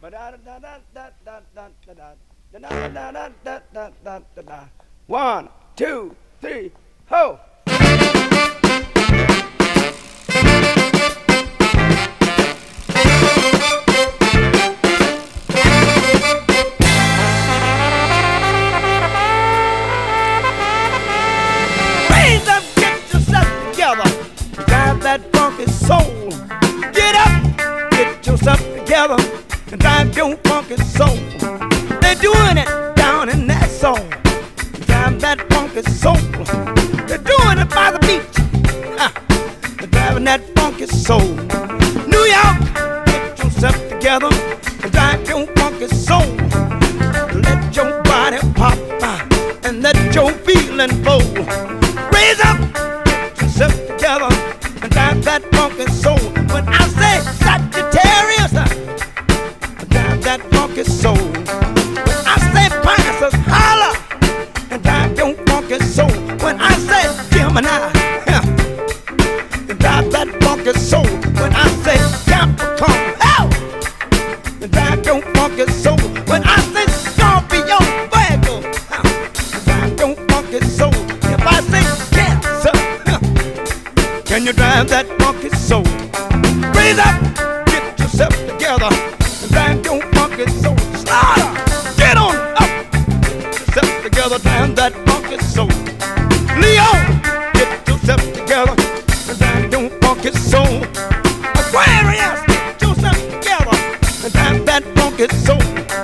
One, two, three, ho! Raise up, get yourself together, drive that funky soul. Get up, get yourself together, and drive your funky soul. They're doing it down in that soul. Drive that funky soul. They're doing it by the beach. They're driving that funky soul. New York, get yourself together and drive your funky soul. Let your body pop and let your feeling flow. Raise up, get yourself together and drive that funky soul. When I say Sagittarius, drive that funky soul. When I say Pisces, holla and drive your funky soul. When I say Gemini, drive that funky soul. When I say Capricorn, drive your funky soul. When I say Scorpio, Virgo, drive your funky soul. If I say Cancer, can you drive that funky soul? Raise up, get yourself together, and drive your funky soul. Slaughter, get on up, get yourself together, drive that funky soul. Leo, get yourself together, and drive your funky soul. Aquarius, get yourself together, and drive that funky soul.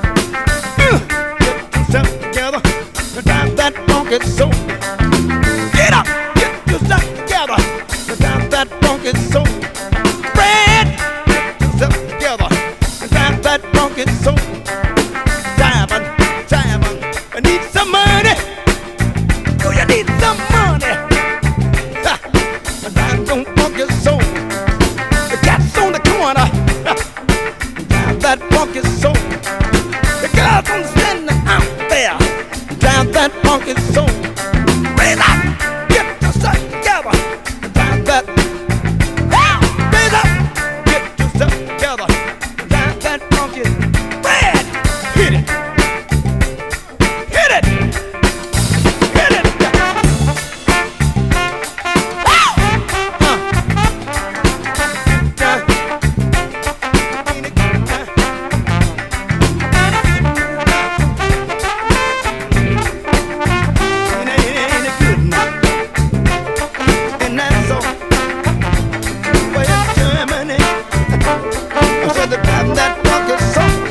Get yourself together, and drive that funky soul. Get up, get yourself together, and drive that funky soul. Fred, get yourself together, and drive that funky soul. Diamond, I need some money. Do you need some money? And drive your funky soul. The cat's on the corner, drive that funky soul. The girls on standing out there, drive that funky soul. Raise up, get yourself together, drive that. Raise up, get yourself together, drive that funky. Red, hit it, hit it, hit it. That funky soul.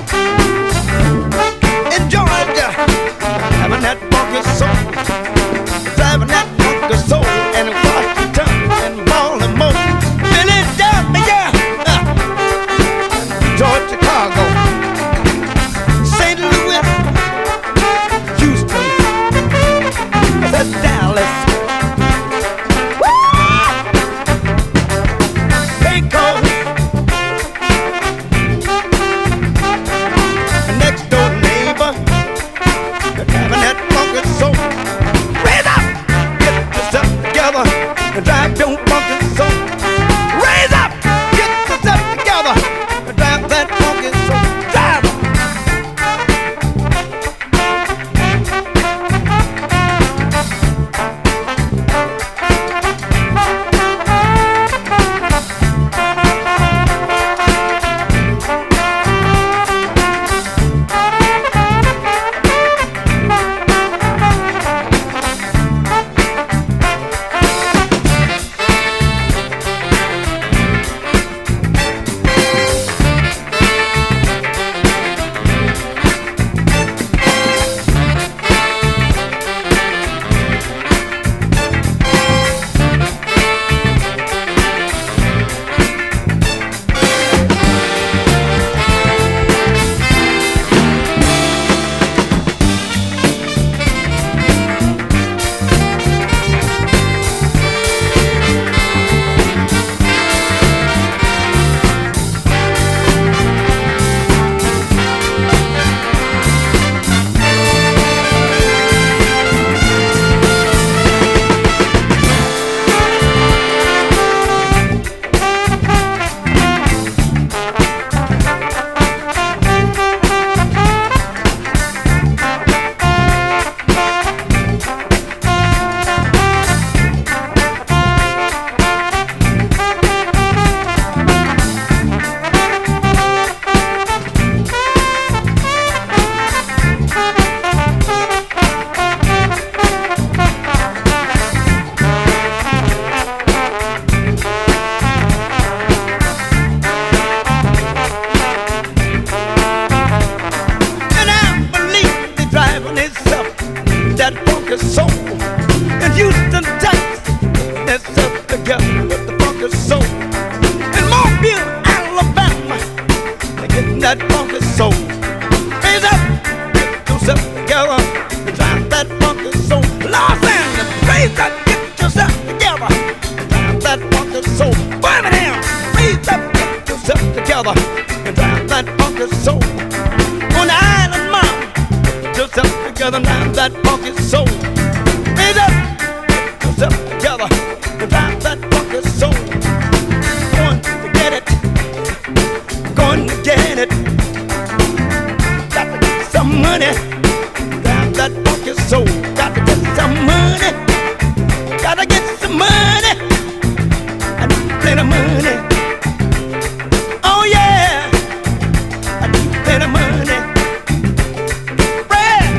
funky soul. Raise up, get yourself together, drive that funky soul. Los Angeles, raise up, get yourself together, drive that funky soul. Birmingham, raise up, get yourself together, and drive that funky soul. On the island, mom, get yourself together, drive that funky soul. Raise up, get yourself together, and drive that funky soul. Going to get it, going to get it. Got to get some money, drive that funky soul. Got to get some money, got to get some money. I need plenty of money. Oh yeah, I need plenty of money. Bread,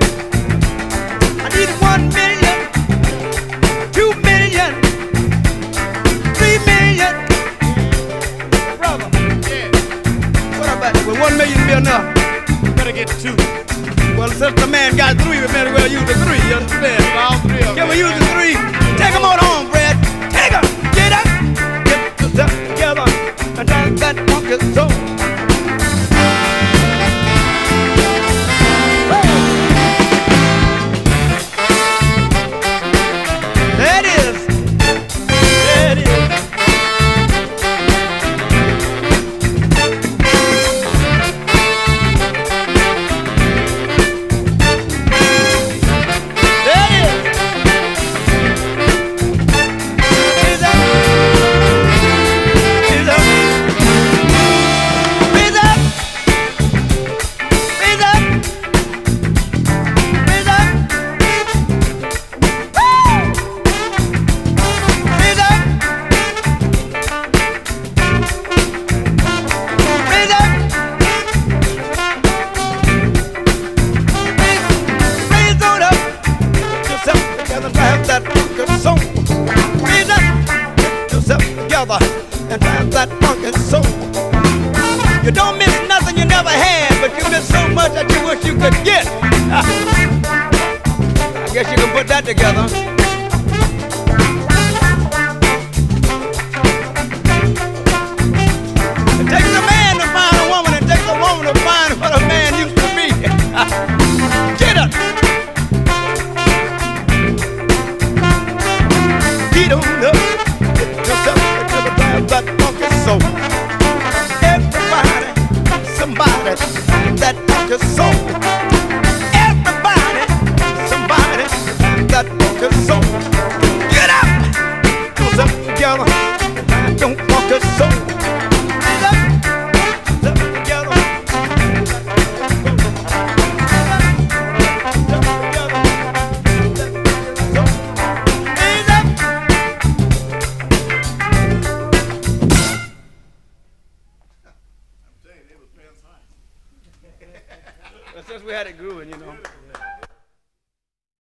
I need 1 million, 2 million, 3 million. Brother, yeah. What about it? Will 1 million be enough? Better get 2. Well, since the man got 3, we better well use the 3. You understand? All 3 of them. Can we use the 3? Take them on home, Brad. Take them. Get up. Get yourself together and drive that funky soul. There it is. There it is. There it is. Raise up. Raise up. Raise up. Raise up. Raise up. Woo! Raise up. Raise up. Raise on up. Get yourself together and drive that funky soul. Raise up. Get yourself together and drive that funky soul. You don't miss nothing you never had, but you miss so much that you wish you could get. I guess you can put that together. It takes a man to find a woman, it takes a woman to find what a man used to be. Get up. Get on up. Get yourself together, drive that funky soul. Everybody, somebody, that funky soul. Everybody, somebody, that funky soul. Get up. Get yourself together, drive your funky soul. Get up. Get yourself together. Raise up. Well, since we had it grooving, you know.